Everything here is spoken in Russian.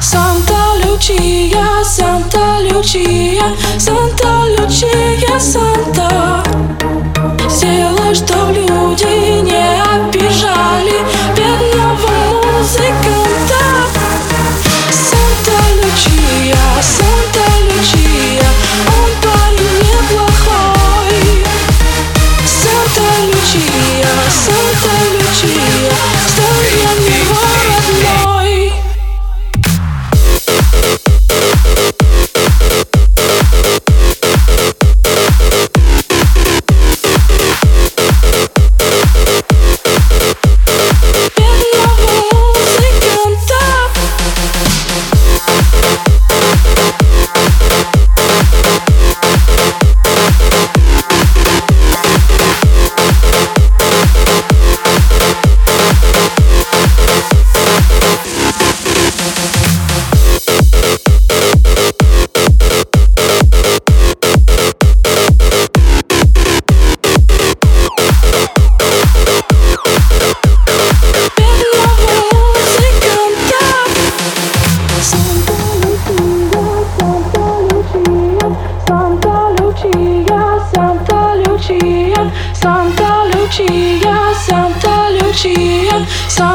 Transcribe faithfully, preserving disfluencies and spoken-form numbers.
Santa Lucia, Santa Lucia, Santa Lucia, Santa. Сделай, чтоб люди не обижали бедного музыканта. Санта Лючия, Санта Лючия, он парень неплохой. Санта Лючия, Санта Лючия, стань для него родной. Santa Lucia, Santa Lucia, Santa